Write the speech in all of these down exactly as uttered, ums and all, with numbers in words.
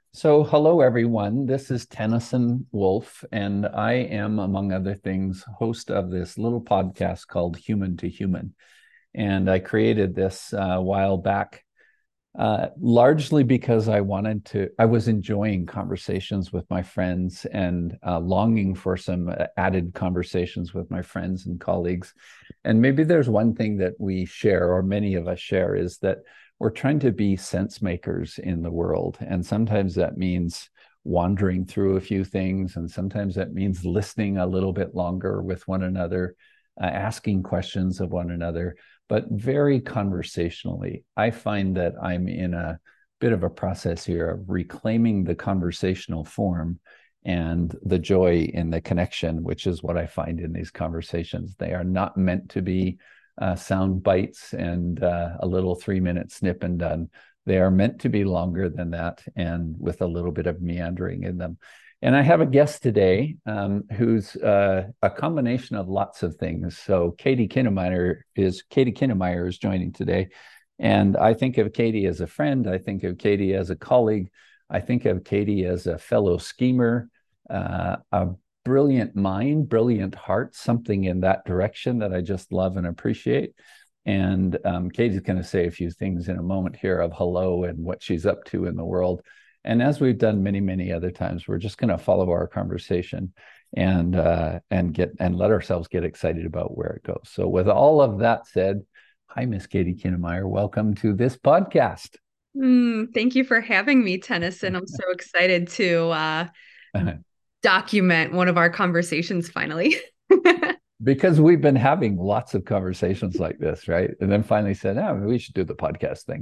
So, hello everyone. This is Tennyson Wolf, and I am, among other things, host of this little podcast called Human to Human. And I created this uh, a while back, uh, largely because I wanted to, I was enjoying conversations with my friends and uh, longing for some uh, added conversations with my friends and colleagues. And maybe there's one thing that we share, or many of us share, is that we're trying to be sense makers in the world. And sometimes that means wandering through a few things, and sometimes that means listening a little bit longer with one another, uh, asking questions of one another, but very conversationally. I find that I'm in a bit of a process here of reclaiming the conversational form and the joy in the connection, which is what I find in these conversations. They are not meant to be uh, sound bites and uh, a little three minute snip and done. They are meant to be longer than that and with a little bit of meandering in them. And I have a guest today um, who's uh, a combination of lots of things. So Katie Kinnemeyer is Katie Kinnemeyer is joining today, and I think of Katie as a friend. I think of Katie as a colleague. I think of Katie as a fellow schemer, uh, a brilliant mind, brilliant heart, something in that direction that I just love and appreciate. And um, Katie's going to say a few things in a moment here of hello and what she's up to in the world. And as we've done many, many other times, we're just going to follow our conversation and uh, and get and let ourselves get excited about where it goes. So, with all of that said, hi, Miss Katie Kinnemeyer. Welcome to this podcast. Mm, thank you for having me, Tennyson. I'm so excited to uh, document one of our conversations finally. Because we've been having lots of conversations like this, right? And then finally said, "Oh, we should do the podcast thing."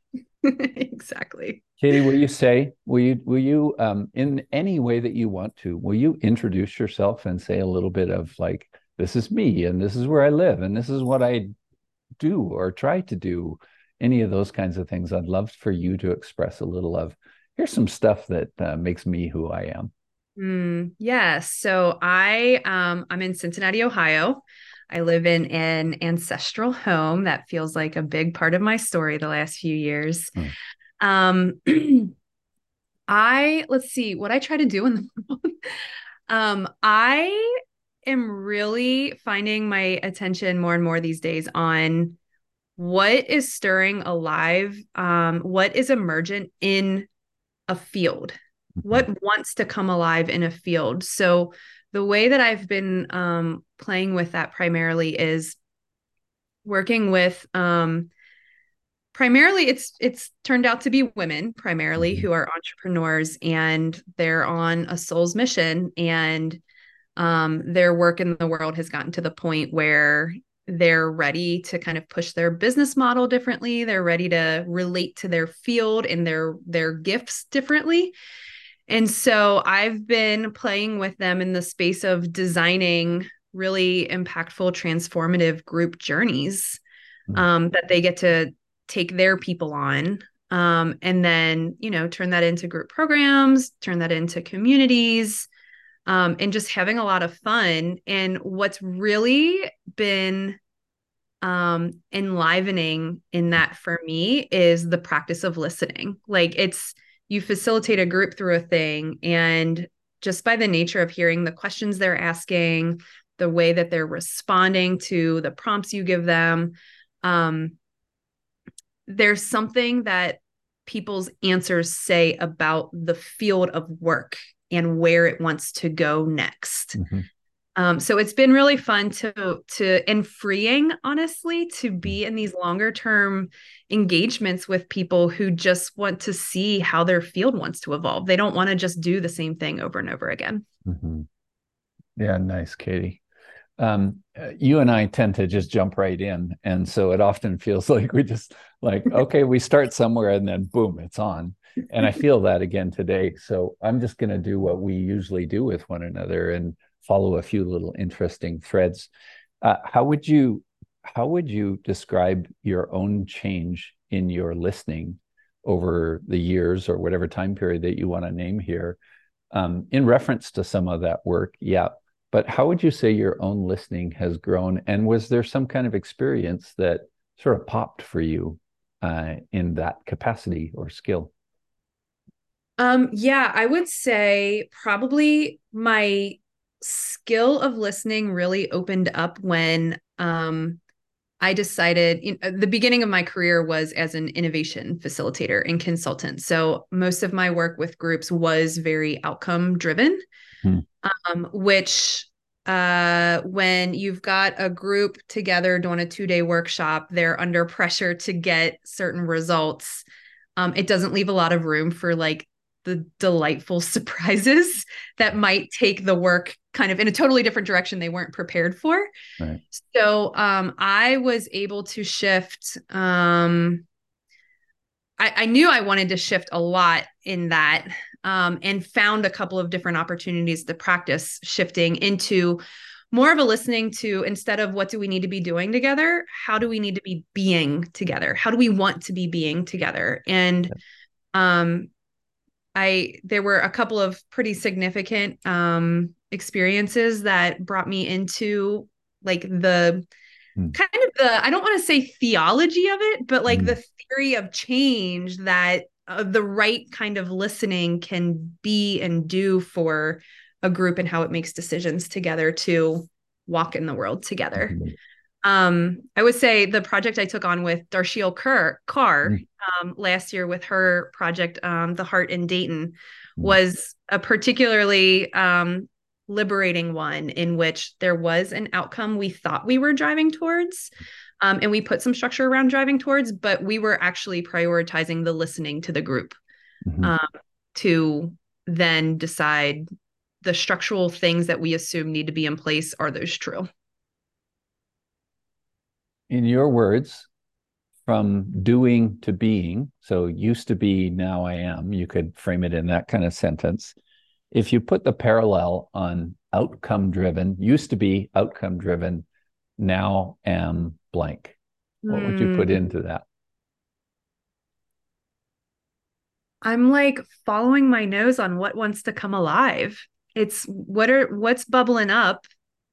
Exactly. Katie, will you say, will you, will you, um, in any way that you want to, will you introduce yourself and say a little bit of like, this is me and this is where I live and this is what I do or try to do, any of those kinds of things? I'd love for you to express a little of, here's some stuff that uh, makes me who I am. Mm, yes. So I um I'm in Cincinnati, Ohio. I live in an ancestral home that feels like a big part of my story the last few years. Mm. Um I let's see what I try to do in the world. Um I am really finding my attention more and more these days on what is stirring alive, um, what is emergent in a field, Mhm. what wants to come alive in a field. So the way that I've been um, playing with that primarily is working with um, primarily it's it's turned out to be women primarily Mhm. who are entrepreneurs and they're on a soul's mission, and um, their work in the world has gotten to the point where they're ready to kind of push their business model differently. They're ready to relate to their field and their their gifts differently. And so I've been playing with them in the space of designing really impactful, transformative group journeys Mhm. um, that they get to take their people on. Um, and then, you know, turn that into group programs, turn that into communities, um, and just having a lot of fun. And what's really been um, enlivening in that for me is the practice of listening. Like it's, you facilitate a group through a thing, and just by the nature of hearing the questions they're asking, the way that they're responding to the prompts you give them, um, there's something that people's answers say about the field of work and where it wants to go next. Mhm. Um, so it's been really fun to to and freeing, honestly, to be in these longer term engagements with people who just want to see how their field wants to evolve. They don't want to just do the same thing over and over again. Mhm. Yeah, nice, Katie. Um, uh, you and I tend to just jump right in. And so it often feels like we just like, okay, we start somewhere and then boom, it's on. And I feel that again today. So I'm just going to do what we usually do with one another and follow a few little interesting threads. Uh, how would you how would you describe your own change in your listening over the years or whatever time period that you want to name here, um, in reference to some of that work? Yeah. But how would you say your own listening has grown? And was there some kind of experience that sort of popped for you uh, in that capacity or skill? Um, yeah, I would say probably my skill of listening really opened up when um I decided, you know, the beginning of my career was as an innovation facilitator and consultant. So most of my work with groups was very outcome driven, Hmm. um, which uh, when you've got a group together doing a two day workshop, they're under pressure to get certain results. Um, it doesn't leave a lot of room for like the delightful surprises that might take the work kind of in a totally different direction they weren't prepared for. Right. So um, I was able to shift. Um, I, I knew I wanted to shift a lot in that, um, and found a couple of different opportunities to practice shifting into more of a listening to, instead of what do we need to be doing together, how do we need to be being together? How do we want to be being together? And um, I there were a couple of pretty significant um, experiences that brought me into like the Hmm. kind of the, I don't want to say theology of it, but like Hmm. the theory of change that uh, the right kind of listening can be and do for a group and how it makes decisions together to walk in the world together. Hmm. Um, I would say the project I took on with Darsheel Kerr, Carr Hmm. um, last year with her project, um, The Heart in Dayton, Hmm. was a particularly um, liberating one in which there was an outcome we thought we were driving towards. Um, and we put some structure around driving towards, but we were actually prioritizing the listening to the group Hmm. um, to then decide the structural things that we assume need to be in place. Are those true? In your words, from doing to being, so used to be, now I am, you could frame it in that kind of sentence. If you put the parallel on outcome driven, used to be outcome driven, now am blank, what would you put Mm, into that? I'm like following my nose on what wants to come alive. It's what are what's bubbling up,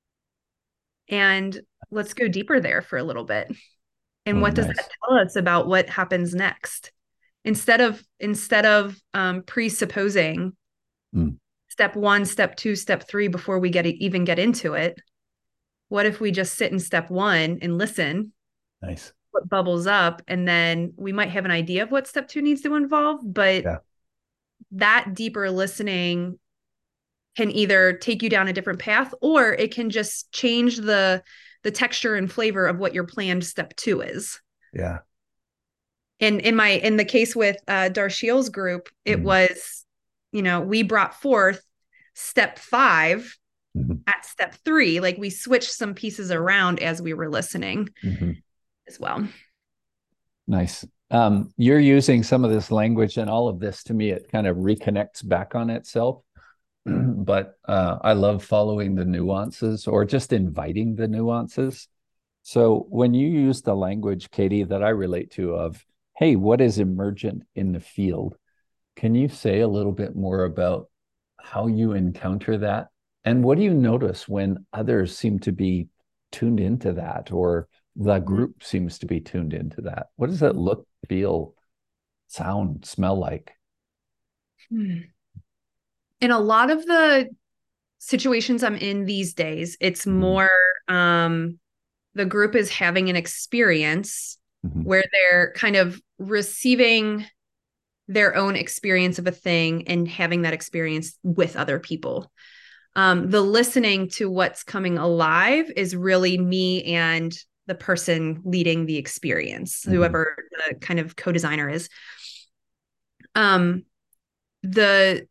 and let's go deeper there for a little bit. And Oh, what does that nice. tell us about what happens next? Instead of instead of um, presupposing Mm, step one, step two, step three before we get even get into it, what if we just sit in step one and listen? nice. What bubbles up, and then we might have an idea of what step two needs to involve, but Yeah. that deeper listening can either take you down a different path, or it can just change the the texture and flavor of what your planned step two is. Yeah. And in my in the case with uh Darsheel's group, it Mm, was, you know, we brought forth step five mhm, at step three. Like we switched some pieces around as we were listening mhm. as well. Nice. Um, you're using some of this language, and all of this to me, it kind of reconnects back on itself. But uh, I love following the nuances or just inviting the nuances. So when you use the language, Katie, that I relate to of, hey, what is emergent in the field? Can you say a little bit more about how you encounter that? And what do you notice when others seem to be tuned into that, or the group seems to be tuned into that? What does that look, feel, sound, smell like? In a lot of the situations I'm in these days, it's Mhm. more um, the group is having an experience Mhm. where they're kind of receiving their own experience of a thing and having that experience with other people. Um, the listening to what's coming alive is really me and the person leading the experience, Mhm. whoever the kind of co-designer is. Um, the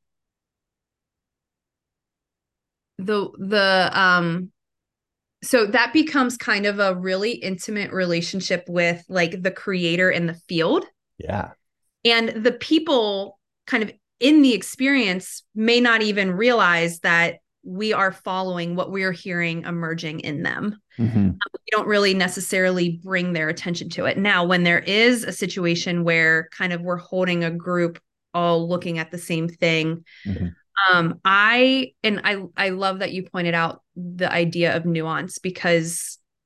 the the um so that becomes kind of a really intimate relationship with like the creator in the field, Yeah. and the people kind of in the experience may not even realize that we are following what we're hearing emerging in them. Mhm. We don't really necessarily bring their attention to it. Now, when there is a situation where kind of we're holding a group all looking at the same thing, Mhm. um, I and I I love that you pointed out the idea of nuance, because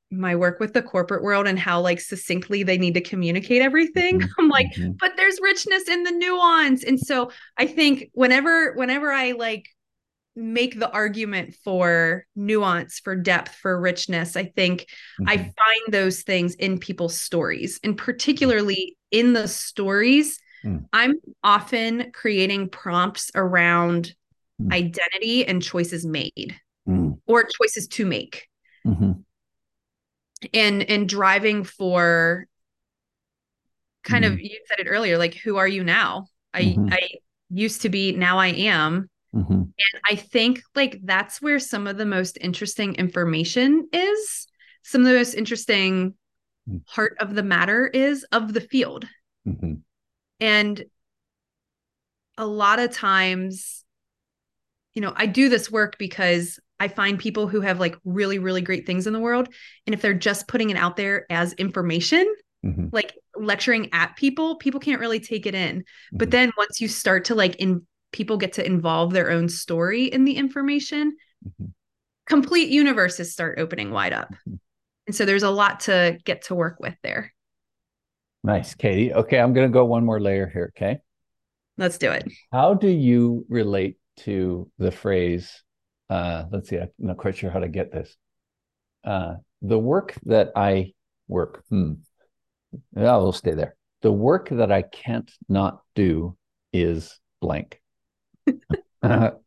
my work with the corporate world and how like succinctly they need to communicate everything. Mm-hmm. I'm like, Mm-hmm. but there's richness in the nuance. And so I think whenever whenever I like make the argument for nuance, for depth, for richness, I think I Mm-hmm. find those things in people's stories, and particularly in the stories, Mm-hmm. I'm often creating prompts around Mm-hmm. identity and choices made or choices to make, Mm-hmm. and and driving for kind Mm-hmm. of, you said it earlier, like, who are you now? I Mm-hmm. I used to be, now I am. Mm-hmm. And I think like that's where some of the most interesting information is, some of the most interesting heart of the matter is of the field. Mm-hmm. And a lot of times, you know, I do this work because I find people who have like really, really great things in the world. And if they're just putting it out there as information, Mm-hmm. like lecturing at people, people can't really take it in. Mm-hmm. But then once you start to like in people get to involve their own story in the information, Mm-hmm. complete universes start opening wide up. And so there's a lot to get to work with there. Nice, Katie. Okay, I'm going to go one more layer here. Okay. Let's do it. How do you relate to the phrase? Uh, let's see, I'm not quite sure how to get this. Uh, the work that I work. Hmm. Yeah, we'll stay there. The work that I can't not do is blank. um,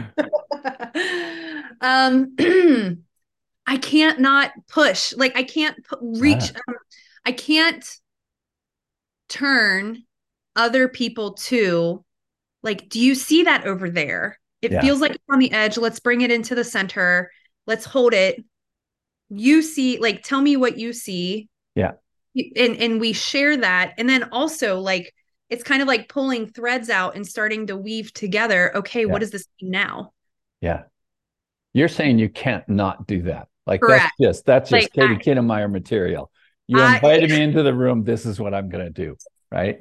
I can't not push. Like I can't reach. Ah, Um, I can't turn other people to like, do you see that over there? It yeah, feels like it's on the edge. Let's bring it into the center. Let's hold it. You see, like, tell me what you see. yeah, And and we share that. And then also like it's kind of like pulling threads out and starting to weave together. Okay, what yeah, does this mean now? yeah. You're saying you can't not do that. Like that's Correct. just that's Like just Katie I, Kinnemeyer material. You I invited me into the room. This is what I'm going to do. Right.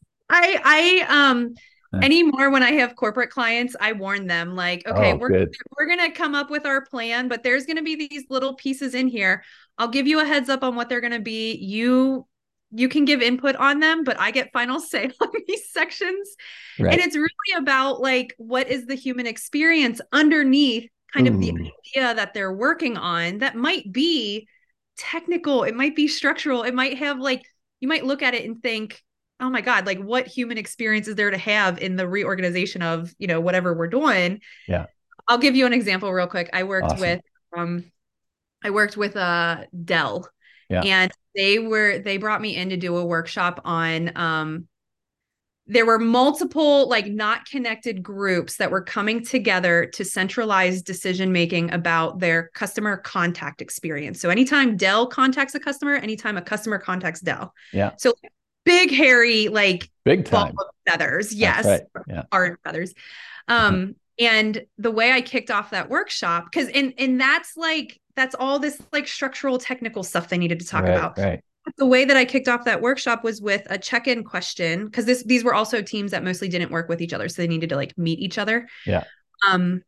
I I um Uh, anymore when I have corporate clients, I warn them like, okay, Oh, we're good. we're gonna come up with our plan, but there's gonna be these little pieces in here. I'll give you a heads up on what they're gonna be. You you can give input on them, but I get final say on these sections. And Right. it's really about like what is the human experience underneath kind of the Ooh. idea that they're working on that might be technical, it might be structural, it might have like you might look at it and think, oh my God, like what human experience is there to have in the reorganization of, you know, whatever we're doing? Yeah. I'll give you an example real quick. I worked Awesome. with um I worked with uh Dell, Yeah. and they were they brought me in to do a workshop on um there were multiple like not connected groups that were coming together to centralize decision making about their customer contact experience. So anytime Dell contacts a customer, anytime a customer contacts Dell. Yeah. So big hairy like Big ball time. of feathers. That's Yes. right. Yeah. Art feathers. Mhm. Um and the way I kicked off that workshop, because and and that's like that's all this like structural technical stuff they needed to talk Right. about. Right. The way that I kicked off that workshop was with a check-in question, because this these were also teams that mostly didn't work with each other, so they needed to like meet each other. Yeah. Um,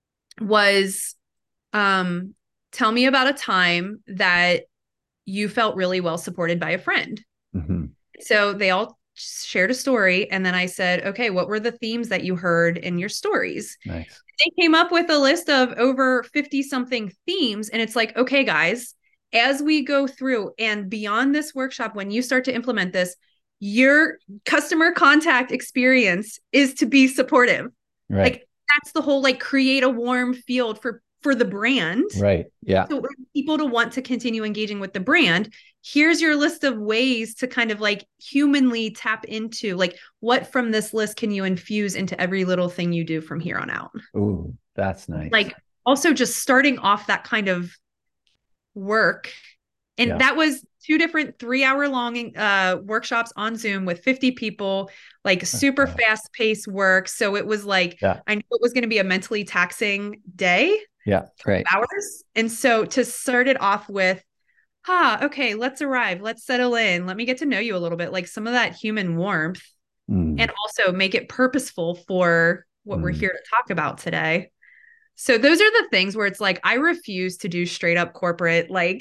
was um, tell me about a time that you felt really well supported by a friend. Mm-hmm. So they all shared a story, and then I said, okay, what were the themes that you heard in your stories? Nice. They came up with a list of over fifty something themes, and it's like, okay, guys, as we go through and beyond this workshop, when you start to implement this, your customer contact experience is to be supportive. Right. Like that's the whole like create a warm field for for the brand. Right. Yeah. So people to want to continue engaging with the brand. Here's your list of ways to kind of like humanly tap into like what from this list can you infuse into every little thing you do from here on out. Ooh, that's nice. Like also just starting off that kind of work. And Yeah. that was two different three hour long uh, workshops on Zoom with fifty people, like super Wow. fast paced work. So it was like, Yeah. I knew it was going to be a mentally taxing day, Yeah. Great. hours. And so to start it off with, ah, okay, let's arrive, let's settle in, let me get to know you a little bit, like some of that human warmth, Mm. and also make it purposeful for what Mm. we're here to talk about today. So those are the things where it's like, I refuse to do straight up corporate, like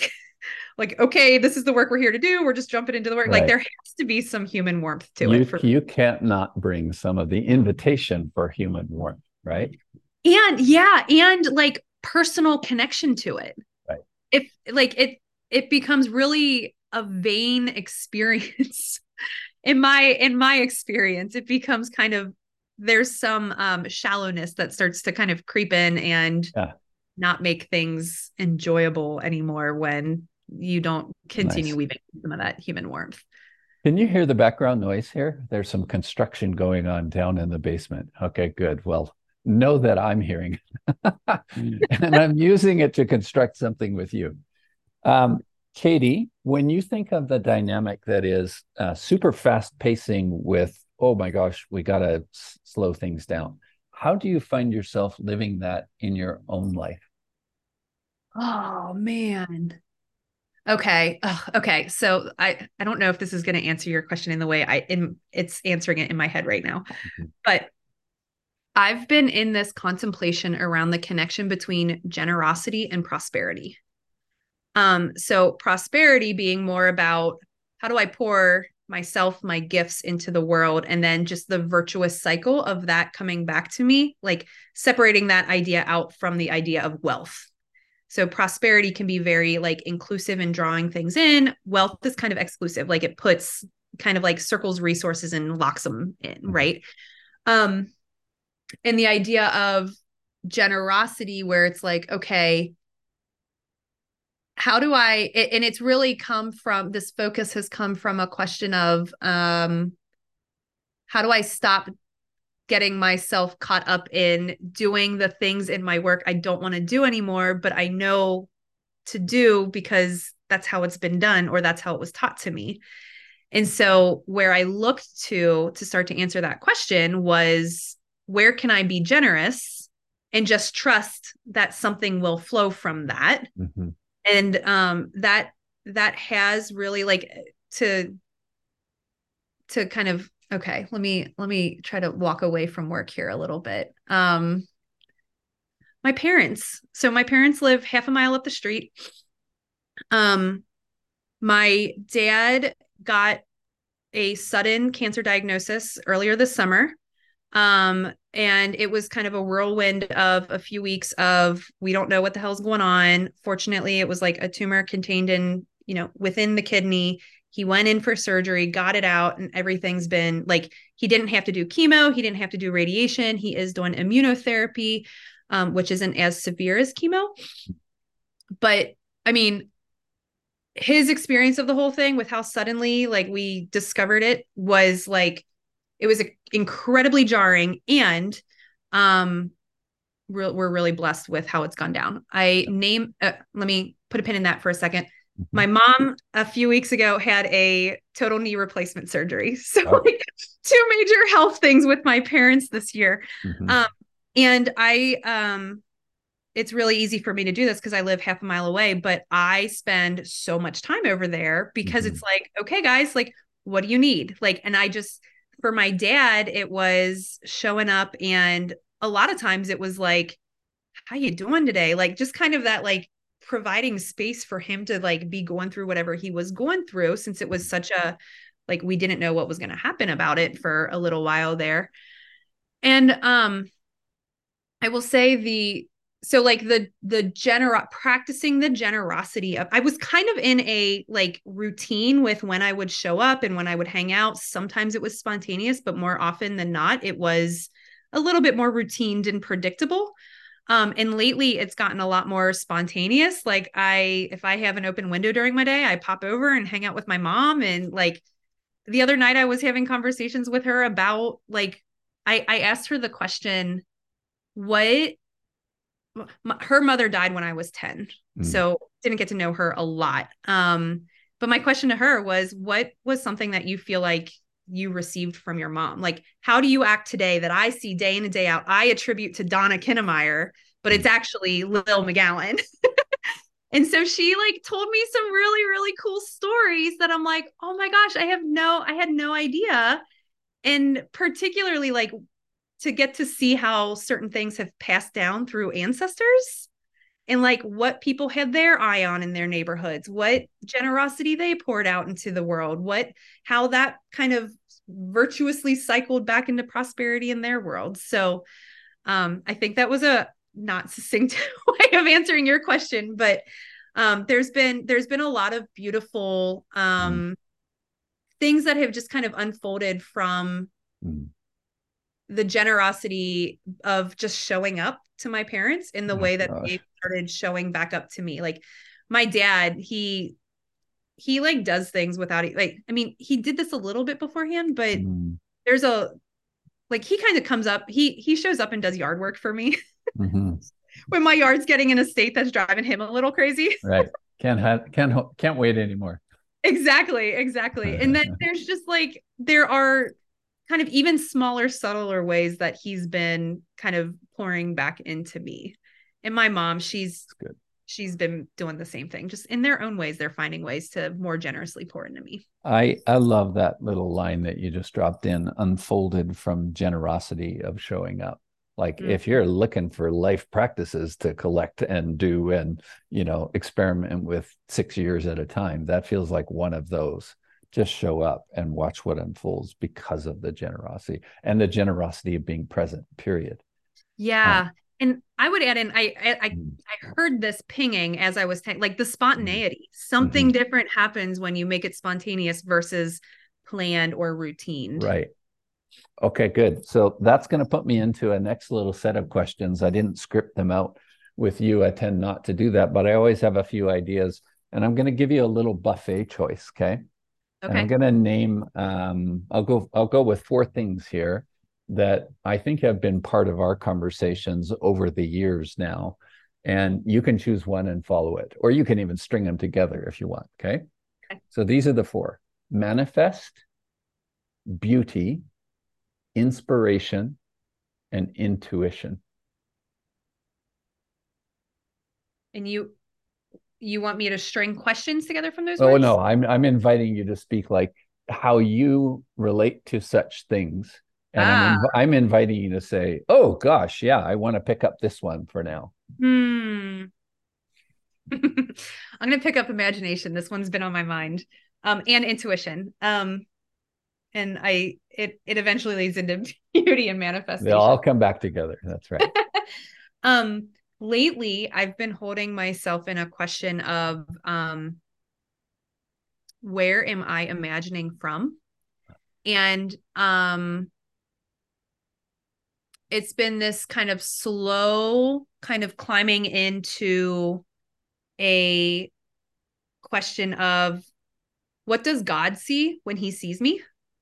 like, okay, this is the work we're here to do. We're just jumping into the work. Right. Like there has to be some human warmth to you, it. For- you can't not bring some of the invitation for human warmth, right? And yeah, and like personal connection to it. Right. If like it, it becomes really a vain experience. in my, in my experience, it becomes kind of, there's some um, shallowness that starts to kind of creep in and yeah. not make things enjoyable anymore when you don't continue nice. Weaving some of that human warmth. Can you hear the background noise here? There's some construction going on down in the basement. Okay, good. Well, know that I'm hearing and I'm using it to construct something with you. Um, Katie, when you think of the dynamic that is uh, super fast pacing with, oh my gosh, we got to s- slow things down. How do you find yourself living that in your own life? Oh, man. Okay. Ugh, okay. So I, I don't know if this is going to answer your question in the way I, in, it's answering it in my head right now, mm-hmm. but I've been in this contemplation around the connection between generosity and prosperity. Um, so prosperity being more about how do I pour myself, my gifts into the world, and then just the virtuous cycle of that coming back to me, like separating that idea out from the idea of wealth. So prosperity can be very like inclusive in drawing things in. Wealth is kind of exclusive, like it puts kind of like circles resources and locks them in, right? Um, and the idea of generosity, where it's like, okay, how do I, and it's really come from, this focus has come from a question of, um, how do I stop getting myself caught up in doing the things in my work I don't want to do anymore, but I know to do because that's how it's been done, or that's how it was taught to me. And so where I looked to, to start to answer that question was, where can I be generous and just trust that something will flow from that? Mm-hmm. And um, that that has really like to to kind of okay. Let me let me try to walk away from work here a little bit. Um, my parents. So my parents live half a mile up the street. Um, my dad got a sudden cancer diagnosis earlier this summer. Um, and it was kind of a whirlwind of a few weeks of, we don't know what the hell's going on. Fortunately, it was like a tumor contained in, you know, within the kidney. He went in for surgery, got it out, and everything's been like, he didn't have to do chemo. He didn't have to do radiation. He is doing immunotherapy, um, which isn't as severe as chemo. But I mean, his experience of the whole thing with how suddenly like we discovered it was like, it was incredibly jarring, and um, re- we're really blessed with how it's gone down. I name, uh, let me put a pin in that for a second. Mm-hmm. My mom a few weeks ago had a total knee replacement surgery. So oh. like two major health things with my parents this year. Mm-hmm. Um, and I, um, it's really easy for me to do this because I live half a mile away, but I spend so much time over there because mm-hmm. it's like, okay, guys, like, what do you need? Like, and I just, for my dad, it was showing up, and a lot of times it was like, how you doing today? Like just kind of that, like providing space for him to like be going through whatever he was going through, since it was such a, like, we didn't know what was going to happen about it for a little while there. And um, I will say the, so like the, the gener practicing the generosity of, I was kind of in a like routine with when I would show up and when I would hang out. Sometimes it was spontaneous, but more often than not, it was a little bit more routined and predictable. Um, and lately it's gotten a lot more spontaneous. Like I, if I have an open window during my day, I pop over and hang out with my mom. And like the other night I was having conversations with her about like, I, I asked her the question, what, My, her mother died when I was ten, mm. so didn't get to know her a lot. Um, but my question to her was, what was something that you feel like you received from your mom? Like, how do you act today that I see day in and day out? I attribute to Donna Kinnemeyer, but it's actually Lil McGowan. And so she like told me some really, really cool stories that I'm like, oh my gosh, I have no, I had no idea. And particularly like to get to see how certain things have passed down through ancestors and like what people had their eye on in their neighborhoods, what generosity they poured out into the world, what, how that kind of virtuously cycled back into prosperity in their world. So um, I think that was a not succinct way of answering your question, but um, there's been, there's been a lot of beautiful um, mm. things that have just kind of unfolded from mm. the generosity of just showing up to my parents in the oh, way that gosh. They started showing back up to me. Like my dad, he, he like does things without like, I mean, he did this a little bit beforehand, but mm. there's a, like, he kind of comes up, he, he shows up and does yard work for me mm-hmm. when my yard's getting in a state that's driving him a little crazy. Right. Can't have, can't, can't wait anymore. Exactly. Exactly. And then there's just like, there are kind of even smaller, subtler ways that he's been kind of pouring back into me. And my mom, she's good. She's been doing the same thing, just in their own ways. They're finding ways to more generously pour into me. I, I love that little line that you just dropped in, unfolded from generosity of showing up. Like mm-hmm. if you're looking for life practices to collect and do and, you know, experiment with six years at a time, that feels like one of those. Just show up and watch what unfolds because of the generosity and the generosity of being present, period. Yeah. Um, and I would add in, I, I, I, I heard this pinging as I was t- like the spontaneity, something mm-hmm. different happens when you make it spontaneous versus planned or routine. Right. Okay, good. So that's going to put me into a next little set of questions. I didn't script them out with you. I tend not to do that, but I always have a few ideas, and I'm going to give you a little buffet choice. Okay. Okay. And I'm going to name, um, I'll go, I'll go with four things here that I think have been part of our conversations over the years now. And you can choose one and follow it, or you can even string them together if you want. Okay. Okay. So these are the four: manifest, beauty, inspiration, and intuition. And you, you want me to string questions together from those oh, words? no, I'm, I'm inviting you to speak like how you relate to such things. And ah. I'm, inv- I'm inviting you to say, oh gosh, yeah, I want to pick up this one for now. Hmm. I'm going to pick up imagination. This one's been on my mind. Um, and intuition. Um, and I, it, it eventually leads into beauty and manifestation. They'll all come back together. That's right. um, lately I've been holding myself in a question of, um, where am I imagining from? And, um, it's been this kind of slow kind of climbing into a question of, what does God see when he sees me?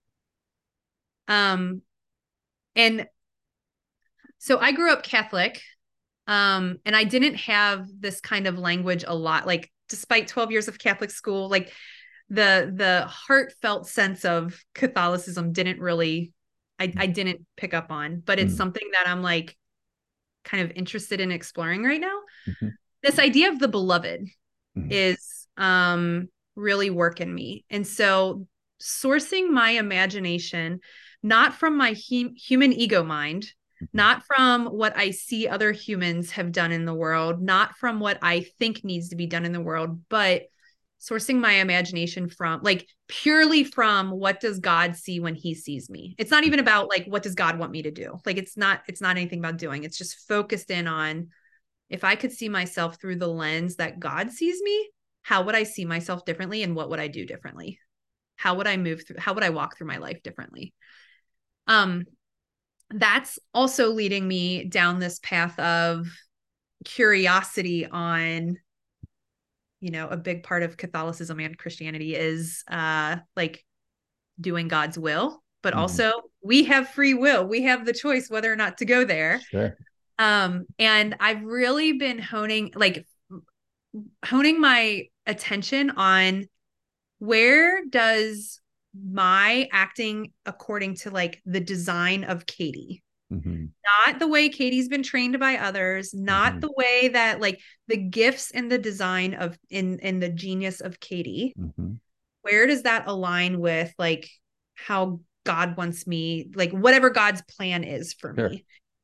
Um, and so I grew up Catholic, um, and I didn't have this kind of language a lot, like despite twelve years of Catholic school, like the, the heartfelt sense of Catholicism didn't really, I, I didn't pick up on, but it's mm. something that I'm like kind of interested in exploring right now. Mm-hmm. This idea of the beloved mm-hmm. is, um, really working me. And so sourcing my imagination, not from my hum- human ego mind, mm-hmm. not from what I see other humans have done in the world, not from what I think needs to be done in the world, but sourcing my imagination from like purely from what does God see when he sees me? It's not even about like, what does God want me to do? Like, it's not, it's not anything about doing. It's just focused in on, if I could see myself through the lens that God sees me, how would I see myself differently? And what would I do differently? How would I move through, how would I walk through my life differently? Um, that's also leading me down this path of curiosity on, you know, a big part of Catholicism and Christianity is uh, like doing God's will, but mm. also we have free will. We have the choice whether or not to go there. Sure. Um, and I've really been honing, like honing my attention on, where does my acting according to like the design of Katie, mm-hmm. not the way Katie's been trained by others, not mm-hmm. the way that like the gifts and the design of in, in the genius of Katie, mm-hmm. where does that align with like how God wants me, like whatever God's plan is for sure. me.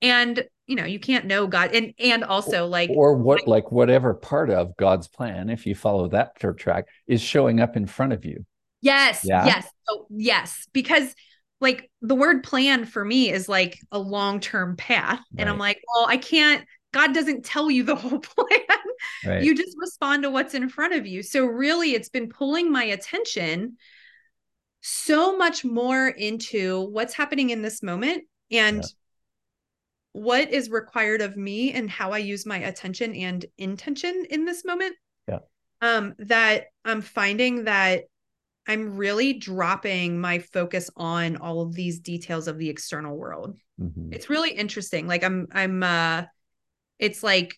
And, you know, you can't know God. And, and also like, or what, like whatever part of God's plan, if you follow that track, is showing up in front of you. yes, Yeah. yes. Oh, yes. Because like the word plan for me is like a long-term path. And I'm Right. like, well, I can't, God doesn't tell you the whole plan. Right. You just respond to what's in front of you. So really it's been pulling my attention so much more into what's happening in this moment and Yeah. what is required of me and how I use my attention and intention in this moment. Yeah. Um, that I'm finding that I'm really dropping my focus on all of these details of the external world. Mm-hmm. It's really interesting. Like I'm, I'm, uh, it's like,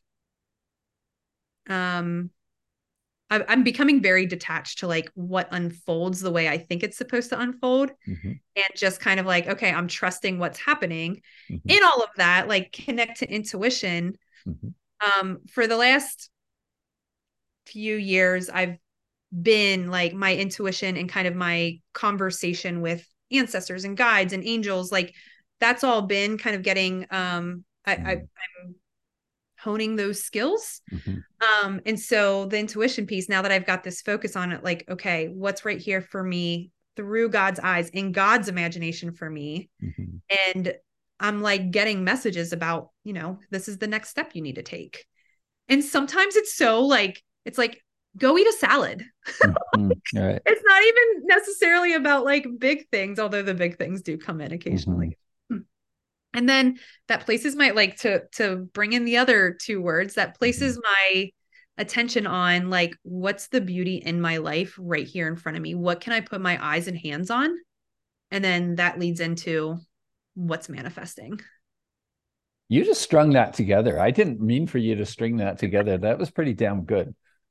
um, I'm becoming very detached to like what unfolds the way I think it's supposed to unfold. Mm-hmm. And just kind of like, okay, I'm trusting what's happening Mm-hmm. in all of that, like connect to intuition. Mm-hmm. Um, for the last few years, I've been like my intuition and kind of my conversation with ancestors and guides and angels, like that's all been kind of getting, um, I, I, I'm honing those skills. Mm-hmm. Um, and so the intuition piece, now that I've got this focus on it, like, okay, what's right here for me through God's eyes, in God's imagination for me. Mm-hmm. And I'm like getting messages about, you know, this is the next step you need to take. And sometimes it's so like, it's like, go eat a salad. Mm-hmm. Right. It's not even necessarily about like big things, although the big things do come in occasionally. Mm-hmm. And then that places my, like to, to bring in the other two words, that places mm-hmm. my attention on like, what's the beauty in my life right here in front of me? What can I put my eyes and hands on? And then that leads into what's manifesting. You just strung that together. I didn't mean for you to string that together. That was pretty damn good.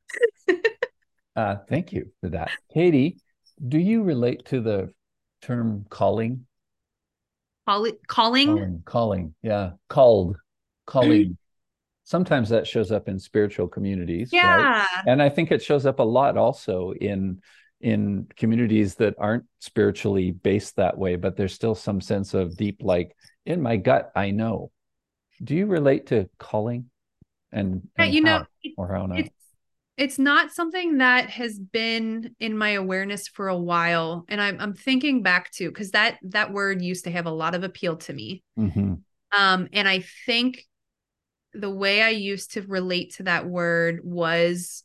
uh, thank you for that. Katie, do you relate to the term calling? Call- calling? Calling, calling, yeah. Called, calling. Sometimes that shows up in spiritual communities, yeah. right? And I think it shows up a lot also in in communities that aren't spiritually based that way, but there's still some sense of deep, like in my gut, I know. Do you relate to calling and, Yeah, and you how know, it, or how not? it's it's not something that has been in my awareness for a while. And I'm I'm thinking back to, because that that word used to have a lot of appeal to me. Mm-hmm. Um, and I think the way I used to relate to that word was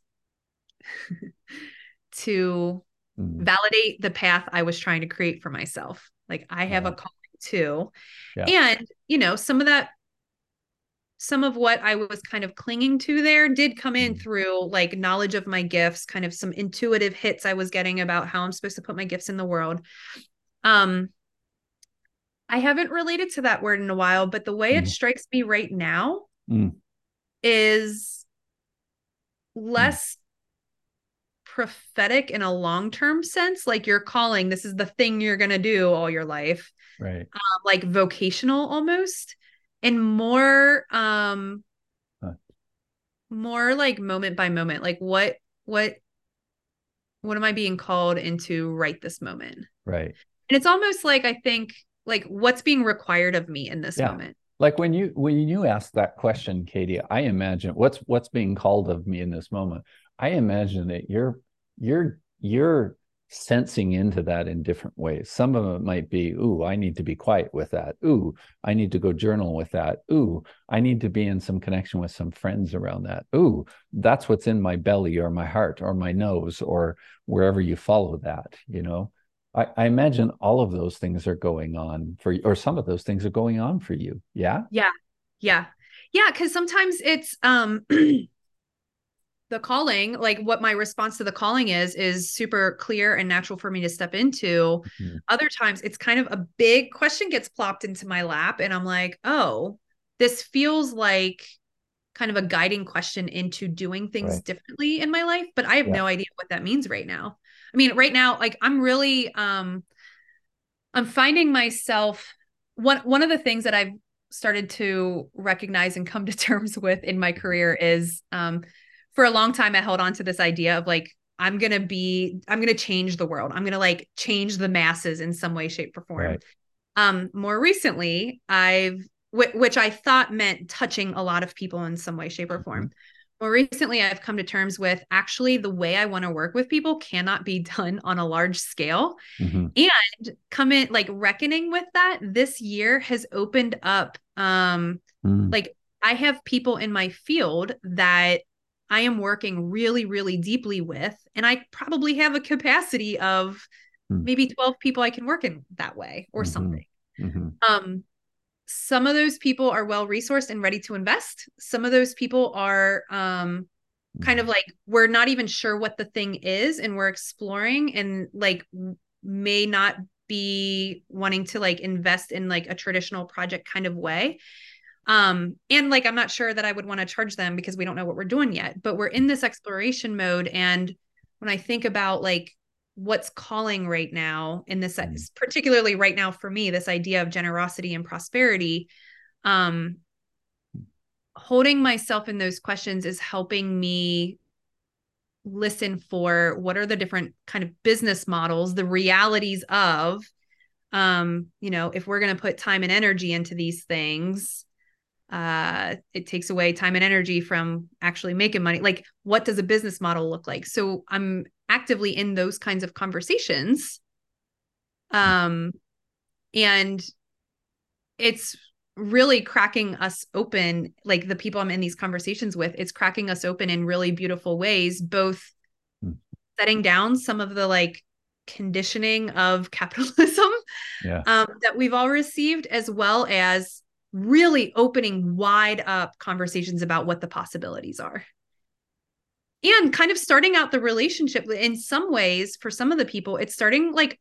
to mm-hmm. validate the path I was trying to create for myself. Like I have uh-huh. a calling too. Yeah. And, you know, some of that, some of what I was kind of clinging to there did come in mm-hmm. through like knowledge of my gifts, kind of some intuitive hits I was getting about how I'm supposed to put my gifts in the world. Um, I haven't related to that word in a while, but the way mm-hmm. it strikes me right now mm. is less mm. prophetic in a long-term sense. Like you're calling, this is the thing you're going to do all your life. Right. Um, like vocational almost. And more, um, huh. more like moment by moment, like what, what, what am I being called into right this moment? Right. And it's almost like, I think like what's being required of me in this yeah. moment. Like when you, when you ask that question, Katie, I imagine what's, what's being called of me in this moment. I imagine that you're, you're, you're sensing into that in different ways. Some of it might be, ooh, I need to be quiet with that. Ooh, I need to go journal with that. Ooh, I need to be in some connection with some friends around that. Ooh, that's what's in my belly or my heart or my nose or wherever you follow that, you know. I, I imagine all of those things are going on for you, or some of those things are going on for you. Yeah. Yeah. Yeah. Yeah. Cause sometimes it's, um, the calling, like what my response to the calling is, is super clear and natural for me to step into. Mm-hmm. Other times it's kind of a big question gets plopped into my lap and I'm like, oh, this feels like kind of a guiding question into doing things right. differently in my life, but I have yeah. no idea what that means right now. I mean, right now, like I'm really, um, I'm finding myself, one, one of the things that I've started to recognize and come to terms with in my career is, um, for a long time, I held on to this idea of like, I'm going to be, I'm going to change the world. I'm going to like change the masses in some way, shape or form. Right. Um, more recently, I've wh- which I thought meant touching a lot of people in some way, shape, or form. More recently, I've come to terms with actually the way I want to work with people cannot be done on a large scale. Mm-hmm. And come in like reckoning with that this year has opened up. Um, Mm-hmm. like I have people in my field that I am working really, really deeply with, and I probably have a capacity of maybe twelve people I can work in that way or Mm-hmm. something. Mm-hmm. Um, some of those people are well resourced and ready to invest. Some of those people are um, kind of like, we're not even sure what the thing is and we're exploring and like may not be wanting to like invest in like a traditional project kind of way. Um, and like, I'm not sure that I would want to charge them because we don't know what we're doing yet, but we're in this exploration mode. And when I think about like what's calling right now in this, mm. particularly right now for me, this idea of generosity and prosperity, um, holding myself in those questions is helping me listen for what are the different kind of business models, the realities of, um, you know, if we're going to put time and energy into these things, uh, it takes away time and energy from actually making money. Like, what does a business model look like? So I'm actively in those kinds of conversations. Um, and it's really cracking us open, like the people I'm in these conversations with, it's cracking us open in really beautiful ways, both hmm. setting down some of the like conditioning of capitalism yeah. um, that we've all received, as well as really opening wide up conversations about what the possibilities are. And kind of starting out the relationship in some ways, for some of the people, it's starting like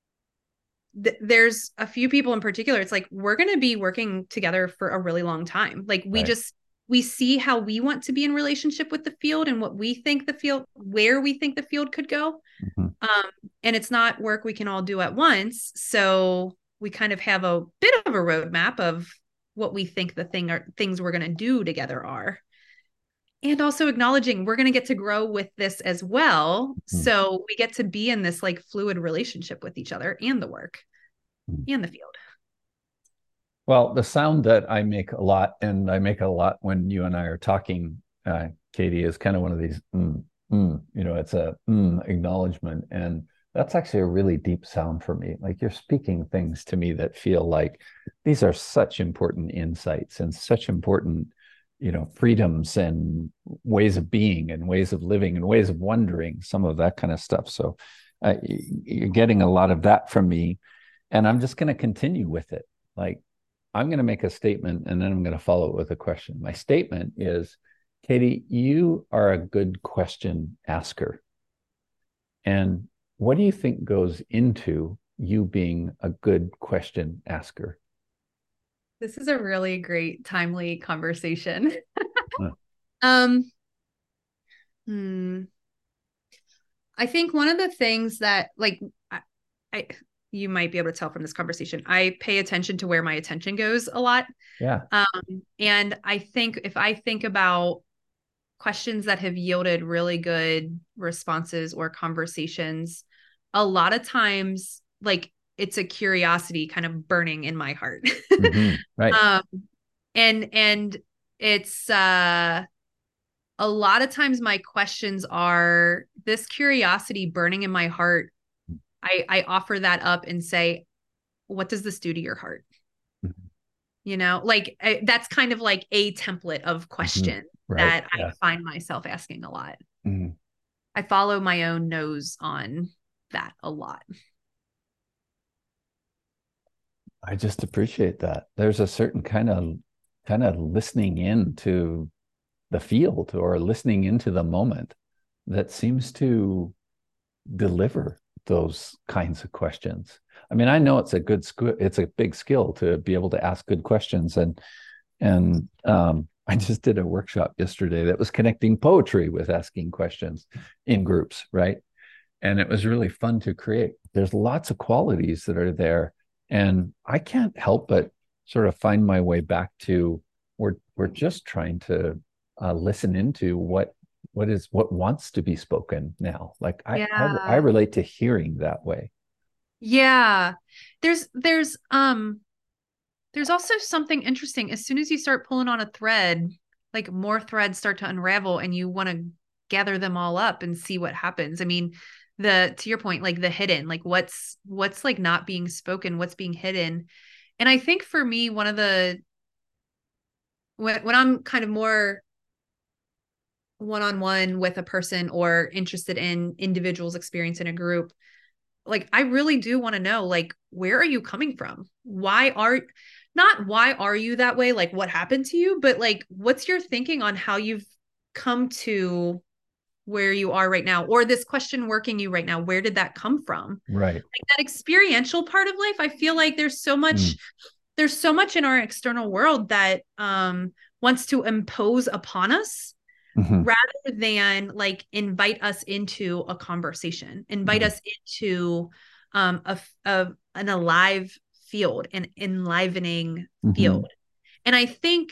th- there's a few people in particular. It's like, we're going to be working together for a really long time. Like we right. just, we see how we want to be in relationship with the field and what we think the field, where we think the field could go. Mm-hmm. Um, and it's not work we can all do at once. So we kind of have a bit of a roadmap of what we think the thing are things we're going to do together are. And also acknowledging we're going to get to grow with this as well. Mm-hmm. So we get to be in this like fluid relationship with each other and the work mm-hmm. and the field. Well, the sound that I make a lot, and I make a lot when you and I are talking, uh, Katie, is kind of one of these, mm, mm, you know, it's a mm, acknowledgement. And that's actually a really deep sound for me. Like you're speaking things to me that feel like these are such important insights and such important, you know, freedoms and ways of being and ways of living and ways of wondering, some of that kind of stuff. So uh, you're getting a lot of that from me. And I'm just going to continue with it. Like, I'm going to make a statement and then I'm going to follow it with a question. My statement is, Katie, you are a good question asker. And what do you think goes into you being a good question asker? This is a really great, timely conversation. huh. Um, hmm. I think one of the things that, like, I, I, you might be able to tell from this conversation, I pay attention to where my attention goes a lot. Yeah. Um, and I think if I think about questions that have yielded really good responses or conversations, a lot of times, like, it's a curiosity kind of burning in my heart. Mm-hmm. Right. Um, and, and it's, uh, a lot of times my questions are this curiosity burning in my heart. I, I offer that up and say, what does this do to your heart? Mm-hmm. You know, like I, that's kind of like a template of question mm-hmm. right. that yeah. I find myself asking a lot. Mm-hmm. I follow my own nose on that a lot. I just appreciate that. There's a certain kind of kind of listening in to the field or listening into the moment that seems to deliver those kinds of questions. I mean, I know it's a good sc- it's a big skill to be able to ask good questions. And and um, I just did a workshop yesterday that was connecting poetry with asking questions in groups, right? And it was really fun to create. There's lots of qualities that are there. And I can't help but sort of find my way back to we're we're just trying to uh, listen into what what is what wants to be spoken now. Like I, yeah. I I relate to hearing that way. Yeah. There's there's um There's also something interesting. As soon as you start pulling on a thread, like more threads start to unravel and you want to gather them all up and see what happens. I mean, the, to your point, like the hidden, like what's, what's like not being spoken, what's being hidden. And I think for me, one of the, when, when I'm kind of more one-on-one with a person or interested in individuals' experience in a group, like I really do want to know, like, where are you coming from? Why are, not why are you that way? Like what happened to you, but like, what's your thinking on how you've come to where you are right now, or this question working you right now? Where did that come from? Right. Like that experiential part of life. I feel like there's so much, mm. there's so much in our external world that um, wants to impose upon us. Mm-hmm. Rather than like invite us into a conversation, invite mm-hmm. us into um, a, a an alive field, an enlivening mm-hmm. field. And I think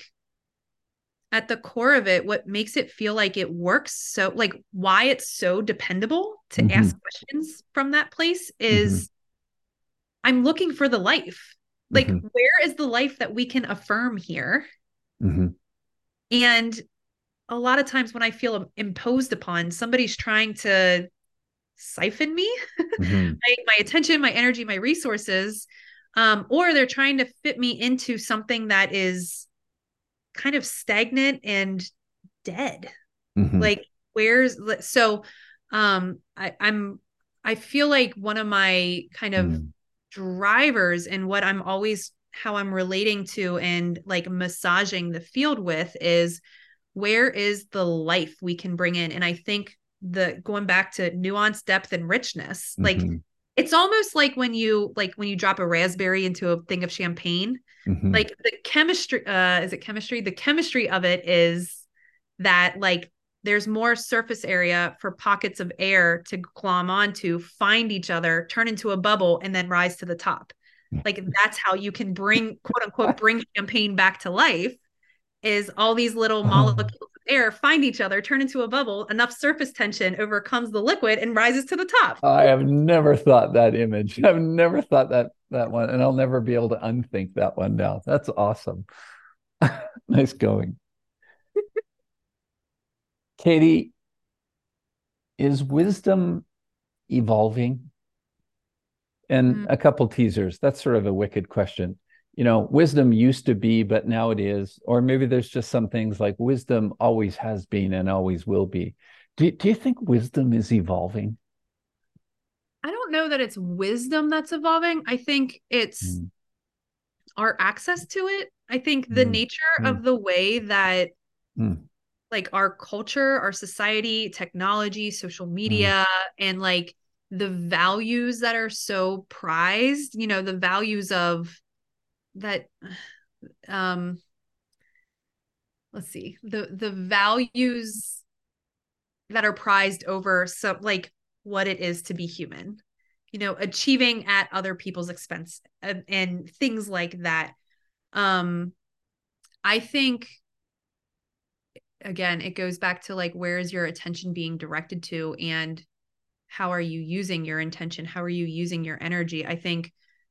at the core of it, what makes it feel like it works, so like why it's so dependable to mm-hmm. ask questions from that place is mm-hmm. I'm looking for the life. Like, mm-hmm. where is the life that we can affirm here? Mm-hmm. And a lot of times when I feel imposed upon, somebody's trying to siphon me, mm-hmm. my, my attention, my energy, my resources, um, or they're trying to fit me into something that is kind of stagnant and dead. Mm-hmm. Like where's, so um, I, I'm, I feel like one of my kind of mm. drivers and what I'm always, how I'm relating to and like massaging the field with is, where is the life we can bring in? And I think the going back to nuance, depth, and richness, mm-hmm. like it's almost like when you like when you drop a raspberry into a thing of champagne, mm-hmm. like the chemistry, uh, is it chemistry? The chemistry of it is that like there's more surface area for pockets of air to glom onto, find each other, turn into a bubble, and then rise to the top. Like that's how you can bring, quote unquote, bring champagne back to life. Is all these little molecules of air find each other, turn into a bubble, enough surface tension overcomes the liquid and rises to the top. I have never thought that image. I've never thought that that one, and I'll never be able to unthink that one now. That's awesome. Nice going. Katie, is wisdom evolving? And mm. a couple teasers. That's sort of a wicked question. You know, wisdom used to be, but now it is. Or maybe there's just some things like wisdom always has been and always will be. Do, do you think wisdom is evolving? I don't know that it's wisdom that's evolving. I think it's mm. our access to it. I think the mm. nature mm. of the way that mm. like our culture, our society, technology, social media, mm. and like the values that are so prized, you know, the values of that um let's see the the values that are prized over so like what it is to be human, you know, achieving at other people's expense and, and things like that. um I think again it goes back to like where is your attention being directed to and how are you using your intention, how are you using your energy. I think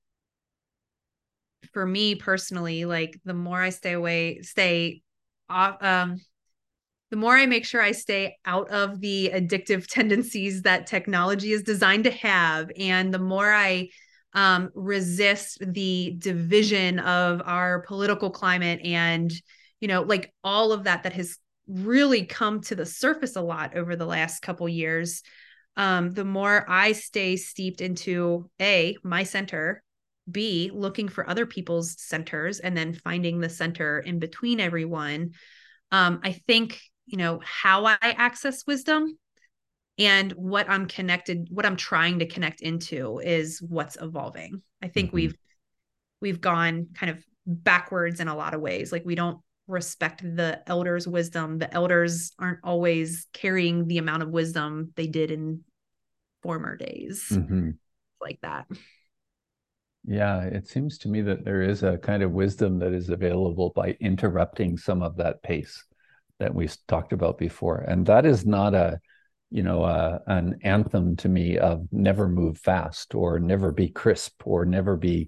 for me personally, like the more I stay away, stay off, um, the more I make sure I stay out of the addictive tendencies that technology is designed to have. And the more I um, resist the division of our political climate and, you know, like all of that, that has really come to the surface a lot over the last couple years. Um, the more I stay steeped into A, my center, B, looking for other people's centers, and then finding the center in between everyone. Um, I think, you know, how I access wisdom and what I'm connected, what I'm trying to connect into is what's evolving. I think mm-hmm. we've, we've gone kind of backwards in a lot of ways. Like we don't respect the elders' wisdom. The elders aren't always carrying the amount of wisdom they did in former days. Mm-hmm. Like that. Yeah, it seems to me that there is a kind of wisdom that is available by interrupting some of that pace that we talked about before. And that is not a, you know, uh, an anthem to me of never move fast or never be crisp or never be,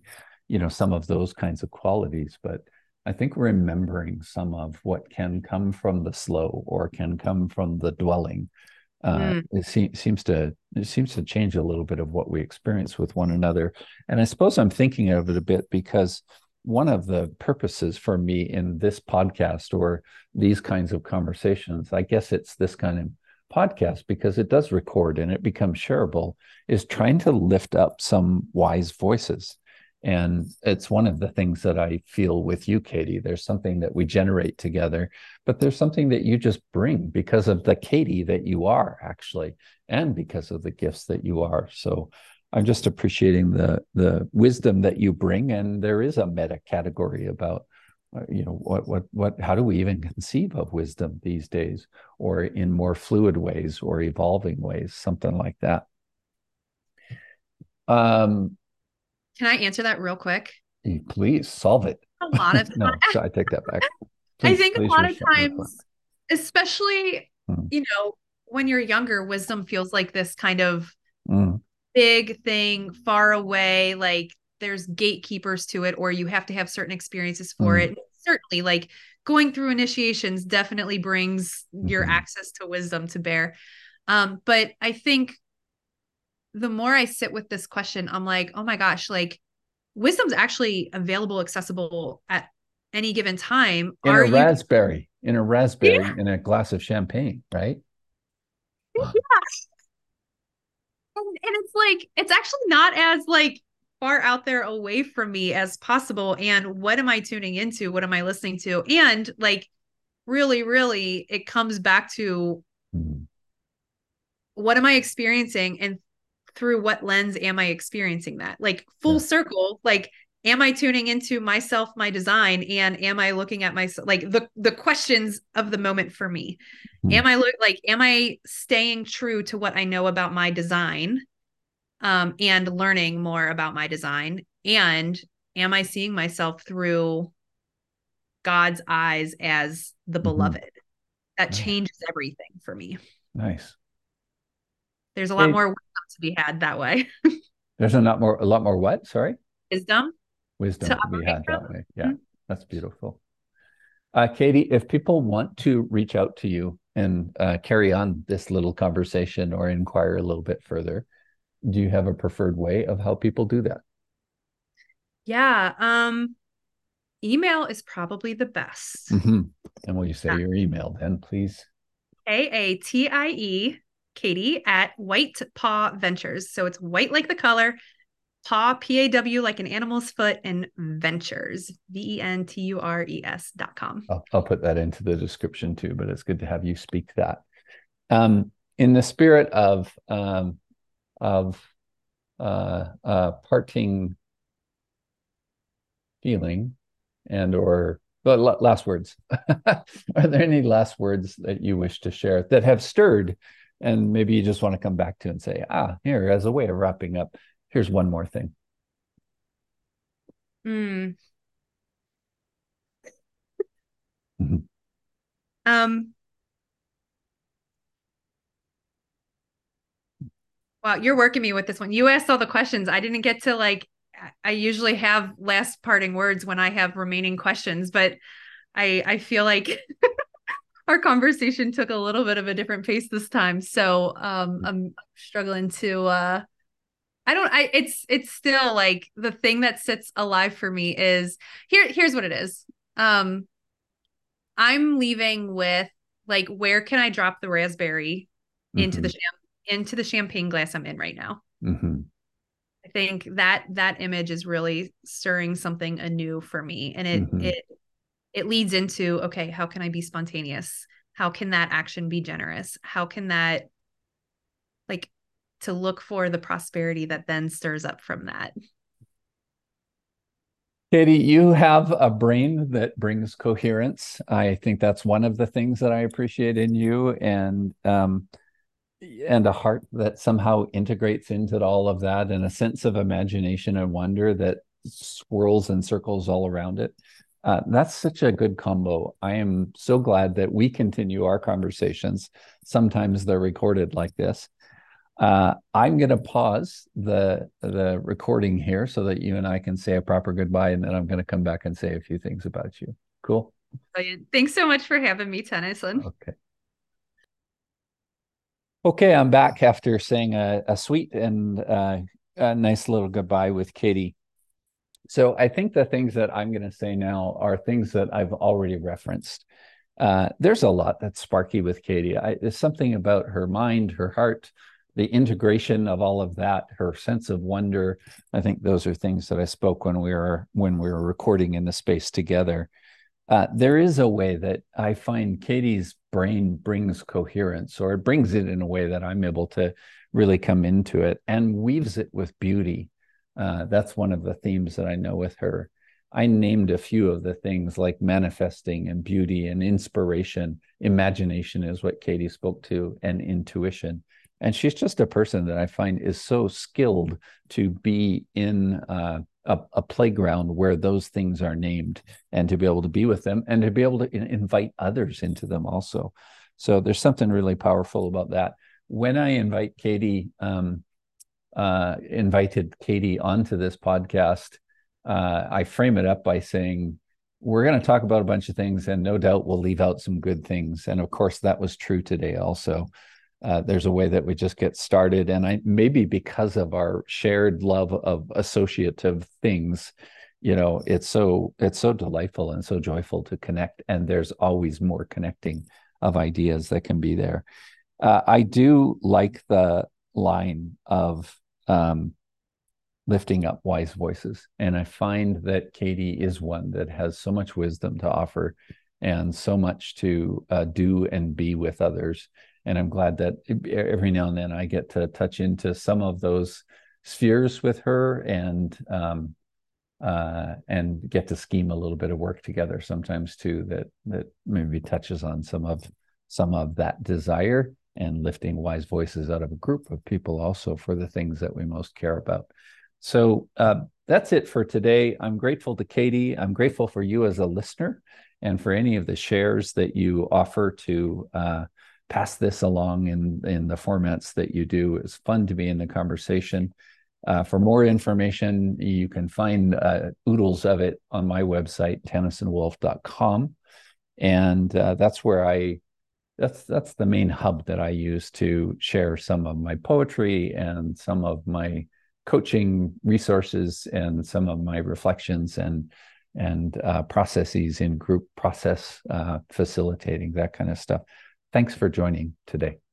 you know, some of those kinds of qualities. But I think remembering some of what can come from the slow or can come from the dwelling, uh, Mm. it se- seems to it seems to change a little bit of what we experience with one another. And I suppose I'm thinking of it a bit because one of the purposes for me in this podcast or these kinds of conversations, I guess it's this kind of podcast because it does record and it becomes shareable, is trying to lift up some wise voices. And it's one of the things that I feel with you, Katie. There's something that we generate together, but there's something that you just bring because of the Katie that you are, actually, and because of the gifts that you are. So I'm just appreciating the the wisdom that you bring. And there is a meta category about, uh, you know, what what what how do we even conceive of wisdom these days, or in more fluid ways or evolving ways, something like that. Um, Can I answer that real quick? Please solve it. A lot of No, so I take that back. I Please, think a please lot of respond. times, especially, Mm, you know, when you're younger, wisdom feels like this kind of mm, big thing far away, like there's gatekeepers to it, or you have to have certain experiences for mm, it. Certainly, like going through initiations definitely brings your mhm, access to wisdom to bear. Um, but I think the more I sit with this question, I'm like, oh my gosh, like wisdom's actually available, accessible at any given time. in a Are you? raspberry, in a Yeah, raspberry, in a glass of champagne, right? and, and it's like it's actually not as like far out there away from me as possible. And what am I tuning into? What am I listening to? And like really, really, it comes back to Mm, what am I experiencing and through what lens am I experiencing that? Like full yeah. circle, like am I tuning into myself, my design, and am I looking at myself like the the questions of the moment for me? Mm, Am I look like am I staying true to what I know about my design, um, and learning more about my design? And am I seeing myself through God's eyes as the mhm. beloved? That Nice, changes everything for me. nice. There's a lot Hey, more wisdom to be had that way. there's a lot more, a lot more what? Sorry, Wisdom to wisdom to be operate had that way. Yeah, from. that's beautiful. Uh, Katie, if people want to reach out to you and uh, carry on this little conversation or inquire a little bit further, do you have a preferred way of how people do that? Yeah. Um, email is probably the best. Mm-hmm. And will you say your email then, please? A A T I E, Katie at White Paw Ventures. So it's white like the color, paw, P A W like an animal's foot, and ventures, V E N T U R E S dot com. I'll, I'll put that into the description too, but it's good to have you speak that. Um, in the spirit of um, of uh, uh, parting feeling and or but last words, are there any last words that you wish to share that have stirred, and maybe you just want to come back to and say, ah, here as a way of wrapping up, here's one more thing. Mm. Mhm. Um, wow, you're working me with this one. You asked all the questions. I didn't get to like, I usually have last parting words when I have remaining questions, but I I feel like our conversation took a little bit of a different pace this time. So um I'm struggling to uh I don't I it's it's still like the thing that sits alive for me is here here's what it is. Um I'm leaving with like where can I drop the raspberry into the Mhm. sham into the champagne glass I'm in right now. Mhm. I think that that image is really stirring something anew for me, and it Mhm. it it leads into, okay, how can I be spontaneous? How can that action be generous? How can that, like, to look for the prosperity that then stirs up from that? Katie, you have a brain that brings coherence. I think that's one of the things that I appreciate in you, and um, and a heart that somehow integrates into all of that, and a sense of imagination and wonder that swirls and circles all around it. Uh, that's such a good combo. I am so glad that we continue our conversations. Sometimes they're recorded like this. Uh, I'm going to pause the the recording here so that you and I can say a proper goodbye, and then I'm going to come back and say a few things about you. Cool? Brilliant. Thanks so much for having me, Tennyson. Okay. Okay, I'm back after saying a, a sweet and uh, a nice little goodbye with Katie. So I think the things that I'm going to say now are things that I've already referenced. Uh, there's a lot that's sparky with Katie. I, there's something about her mind, her heart, the integration of all of that, her sense of wonder. I think those are things that I spoke when we were when we were recording in the space together. Uh, there is a way that I find Katie's brain brings coherence, or it brings it in a way that I'm able to really come into it and weaves it with beauty. Uh, that's one of the themes that I know with her. I named a few of the things like manifesting and beauty and inspiration. Imagination is what Katie spoke to, and intuition. And she's just a person that I find is so skilled to be in uh, a, a playground where those things are named, and to be able to be with them and to be able to in- invite others into them also. So there's something really powerful about that. When I invite Katie, um, uh, invited Katie onto this podcast, uh, I frame it up by saying, we're going to talk about a bunch of things, and no doubt we'll leave out some good things. And of course, that was true today also. Uh, there's a way that we just get started. And I maybe because of our shared love of associative things, you know, it's so it's so delightful and so joyful to connect. And there's always more connecting of ideas that can be there. Uh, I do like the line of um, lifting up wise voices. And I find that Katie is one that has so much wisdom to offer and so much to uh, do and be with others. And I'm glad that every now and then I get to touch into some of those spheres with her, and um, uh, and get to scheme a little bit of work together sometimes too, that that maybe touches on some of some of that desire and lifting wise voices out of a group of people also for the things that we most care about. So uh, that's it for today. I'm grateful to Katie. I'm grateful for you as a listener, and for any of the shares that you offer to uh, pass this along in, in the formats that you do. It's fun to be in the conversation. Uh, for more information, you can find uh, oodles of it on my website, tennyson wolf dot com. And uh, that's where I that's that's the main hub that I use to share some of my poetry and some of my coaching resources and some of my reflections and and uh, processes in group process uh, facilitating, that kind of stuff. Thanks for joining today.